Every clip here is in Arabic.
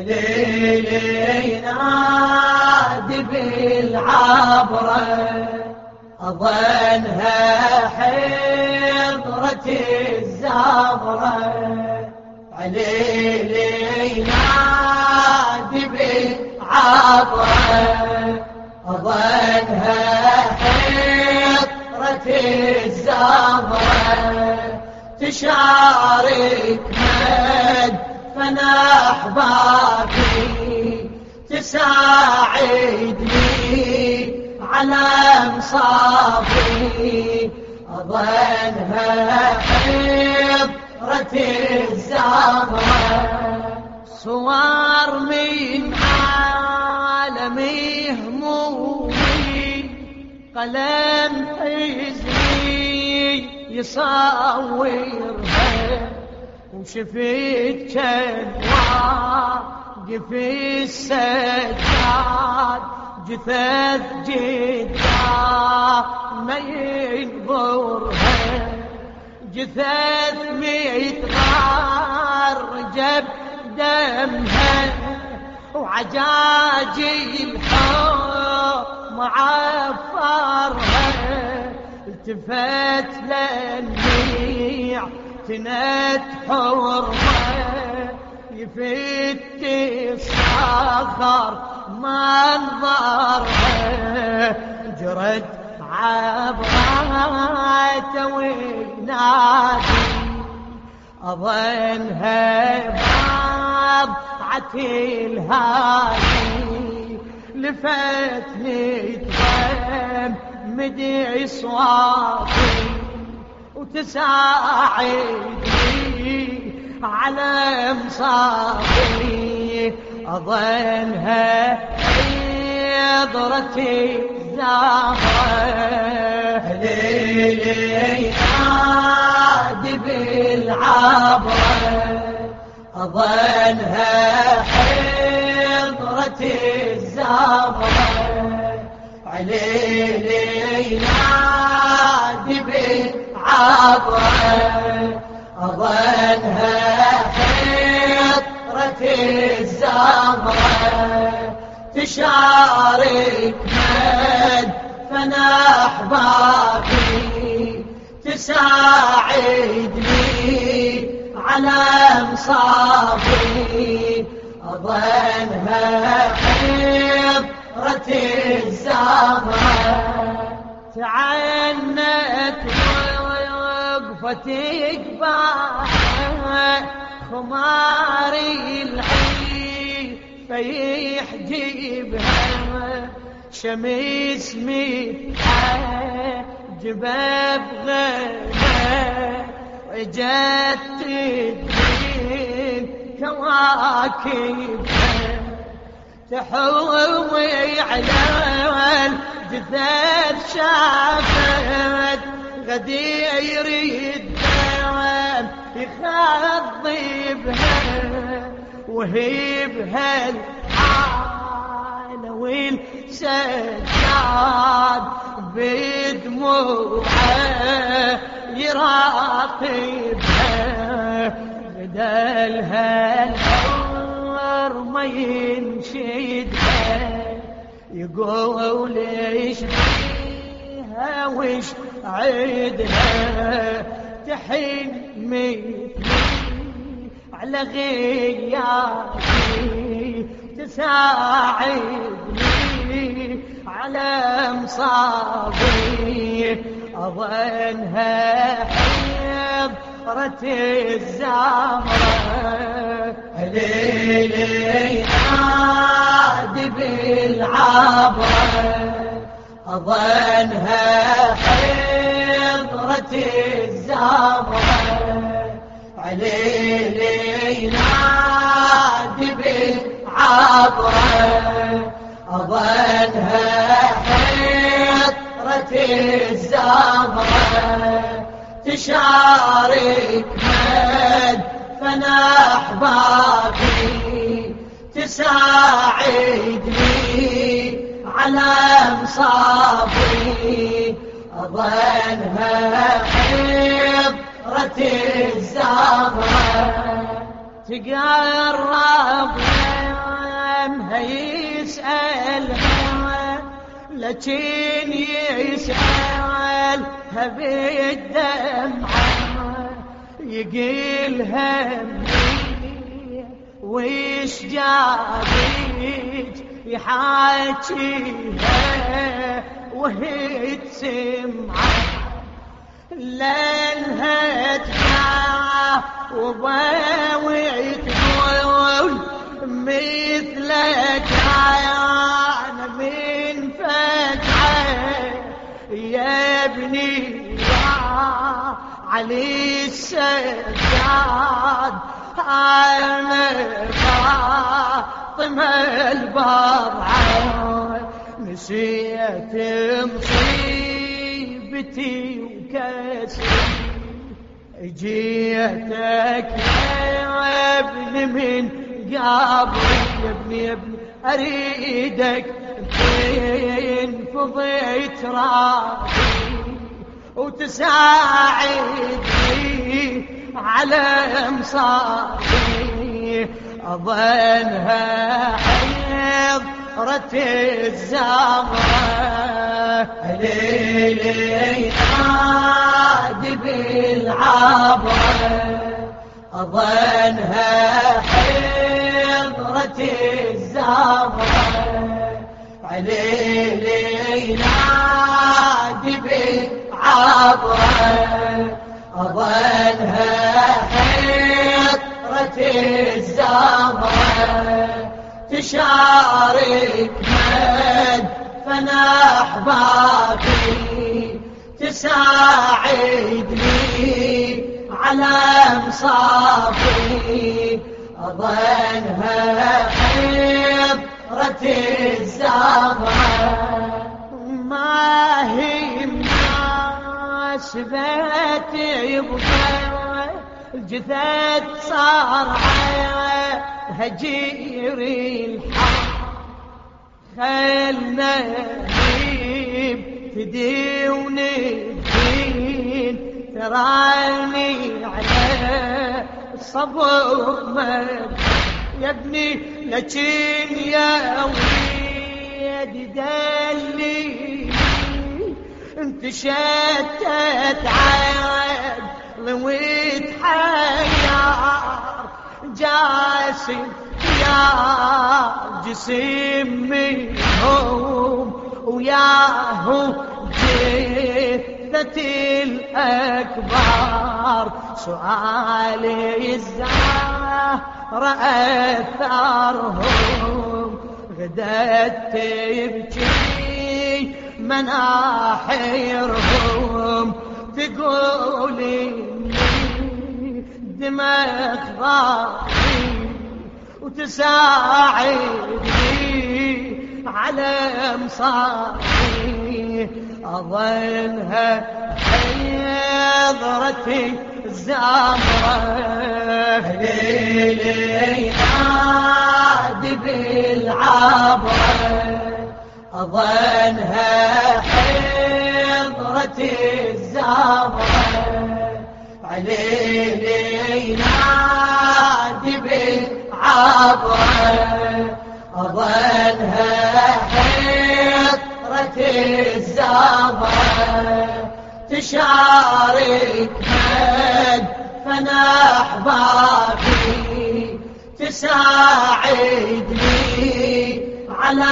ليلي ينادي بالعبرة أظنها حضرة الزبرة ليلي ينادي بالعبرة أظنها حضرة الزبرة تشارك مد فانا احبابي تساعدني على مصابي اظنها حضرة الزهرة صور من عالمي همومي قلم حزني يصورها وشفت كان واقف السجاد جثث جدا ما ينظرها جثث متغرجب دمها وعجاجي الحوم معفرها التفت للنيع تنت حرمة يفت الصخر منظرها جرت عبرات وينادي أظنها بضعة الهادي لفتني تغم مدي صوابي وتساعدني على مصابي أظنها حضرة الزهرة ليلي ينادي بالعبرة أظنها حضرة الزهرة ليلي ينادي بالعبرة أظنها حضرة الزهرة تشارك مد فانا احبابي تساعدني على مصابي أظنها حضرة الزهرة تعنت وقفتك بها خماري العين فيحجبها شمس جباب غنى وجت الدين كواكبها تحوي على الجثث شافت غدير الدوام يخضبها وهي بهالحال والسجاد بدموعه يراقبها بدلها الحور ما ينشدها يقول ايش فيها وش عيدها تحن مثلي على غيابي تساعدني على مصابي أظنها حضرة الزهرة ليلي ينادي بالعبرة أظنها حضرة الزهرة ليلي ينادي بالعبرة أظنها حضرة الزهرة تشارك مد فانا احبابي تساعدني على مصابي أظنها حضرة الزهرة تقرب لكن يسألها بالدمعة يقيلها ويش جابك يحاكيها وهي تسمعه لأنها تجاوب وتقول مثلك أنا من فتحة يا ابني يا علي السجاد أنا فاطمة البرعة نسيت مصيبتي وكسري جيتك يا ابن من قبل يا ابني أريدك تنفضي تراضي وتساعدني على مصابي أظنها حيضرة الزهرة ليلي نادي بالعبرة أظنها حضرة الزهرة عليلي نادي بالعبرة أظنها حضرة الزهرة تشارك مدفن أحبابي تساعدني على مصابي أظنها حضرة الزهرة ما هي مناسبة يبقى الجثث صار هجير الحق خلنا نجيب فدي وندين تراني على الصبر مد يا ابني لكن يا وليد دلي انت شتت عقل وتحير جاسم يا جسم منهم وياهو جثة الأكبر سؤالي الزهرة أثرهم غدت تبكي مناحرهم تقولي دمك ضاعي وتساعدني على مصابي أظنها حضرة الزهرة ليلي نادي بالعبرة أظنها حضرة الزهرة عليلي نادي بالعبرة أظنها حضرة الزهرة تشارك مدفن أحبابي تساعدني على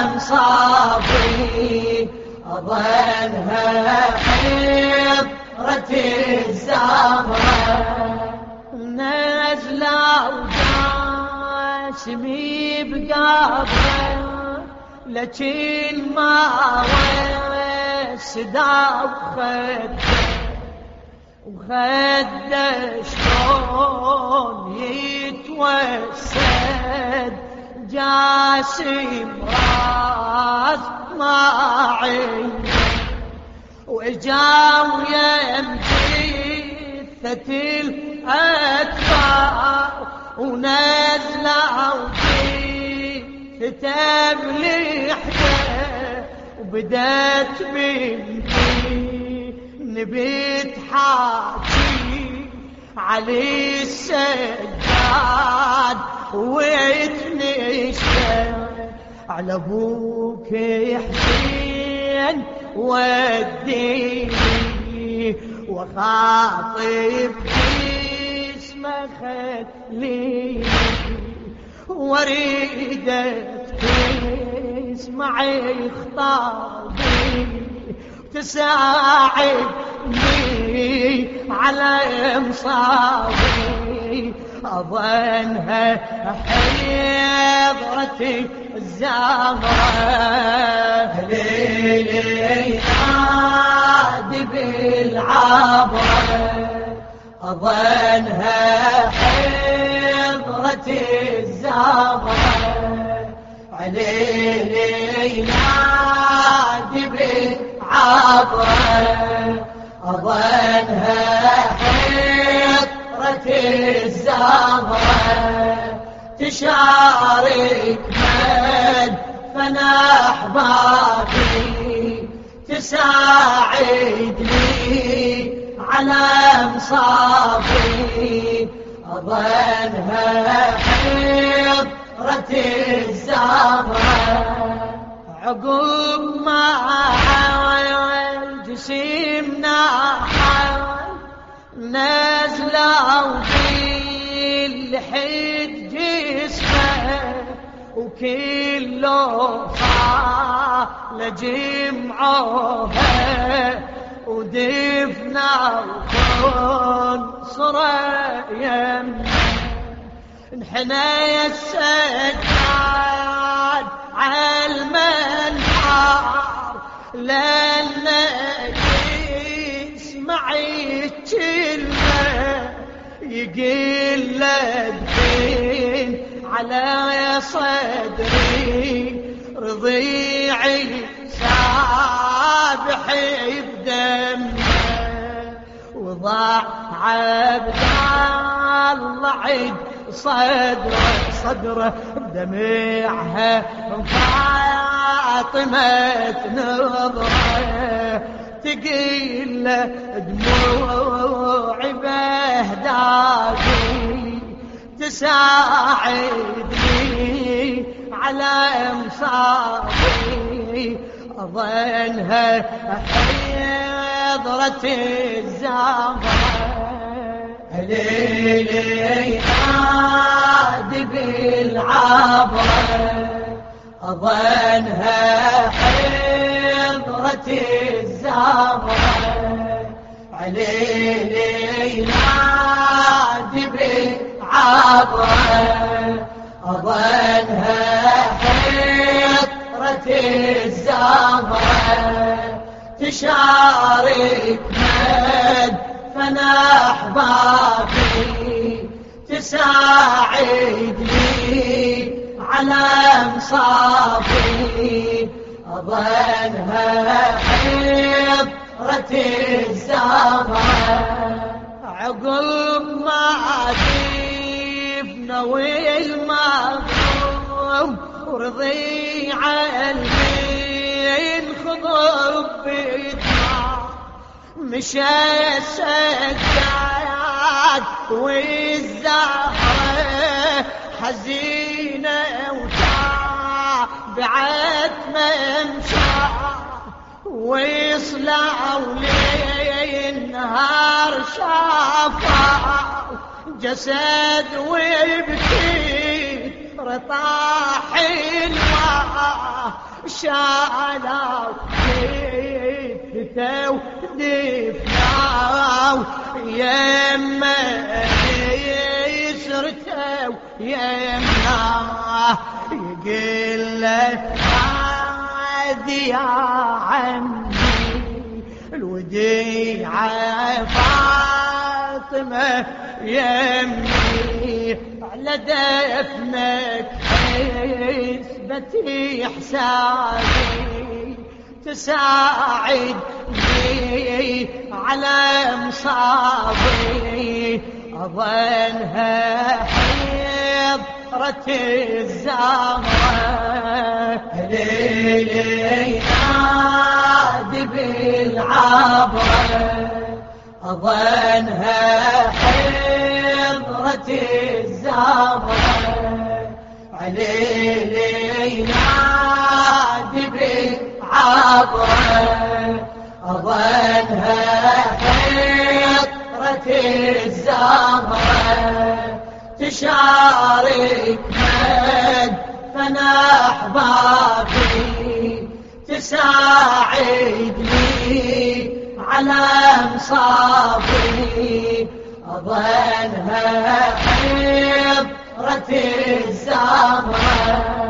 مصابي أظنها حضرة الزهرة نزلة وجاسمي بقابله لكن ما وسدا وخده شلون يتوسد جاسم راس ما عين وإجاو يمشي ثتل أكبر ونزلوا كتاب لحده وبدأت بنتي نبيت حاكي علي السجاد ويتنشى على ابوك يحكي وين وديني وخاطب اسمه خليني واريدك تسمعي خطابي تساعدني على مصابي أظنها حضرتي الزهرة ليلي نادي بالعبرة أظنها حضرتي الزهرة عليلي نادي بالعبرة أظنها حضرتي الزهرة تشارك من فنا أحبابي تساعدني على مصابي أظنها حضرتي الزهرة عقب ما حاول جسمنا حاول نزلوا في الحج جسمه وكله صار لجمعوها ودفنا وكون صرا يمه انحنى السجاد على المنحار لأن يسمعي الكلمة يقل الدين على صدري رضيعي سابحي بدمه وضاع عبد الله عيد صدره بدمعها فاطمة نظره تقيل دموعي بهداقي تساعدني على مصابي أظنها حضرة الزهرة ليلي نادي بالعبرة أظنها حضرة الزهرة عليلي نادي بالعبرة أظنها حضرة الزهرة تشارك من فنا أحبابي تساعدني على مصابي أظنها حضرة الزهرة عقب ما دفنا والمظلوم ورضيع المين خضب بدمع مشى السجاد والزهرة حزينة وتابعت ممشى ويصلعوا للنهار شافوا جسد ويبكي رطاح الماء شالوا كتفته ودفناه يمه يسرته يمناه يقول له عادي يا عمي الوديعة فاطمة يمي على دفنك حسبتي حسابي تساعدني على مصابي أظنها حضرة الزهرة ليلي نادي بالعبرة أظنها حضرة الزهرة عليلي نادي بالعبرة عبرة أظنها حطرة الزهرة تشارك من فنا أحبابي تساعدني على مصابي أظنها حطرة الزهرة